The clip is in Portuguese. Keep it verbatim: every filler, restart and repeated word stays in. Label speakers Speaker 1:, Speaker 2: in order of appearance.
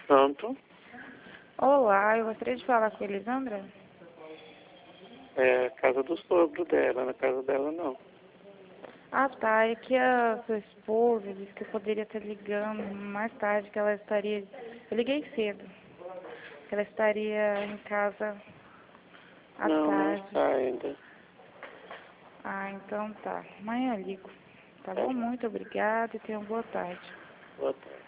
Speaker 1: Pronto.
Speaker 2: Olá, eu gostaria de falar com a Elisandra.
Speaker 1: É a casa do sogro dela, na casa dela não.
Speaker 2: Ah, tá. É que a sua esposa disse que eu poderia estar ligando mais tarde, que ela estaria... Eu liguei cedo. Que ela estaria em casa à
Speaker 1: Não, não
Speaker 2: tarde.
Speaker 1: está ainda.
Speaker 2: Ah, então tá. Amanhã eu ligo. Tá
Speaker 1: Tá
Speaker 2: bom?
Speaker 1: bom.
Speaker 2: Muito obrigada e tenha uma boa tarde.
Speaker 1: Boa tarde.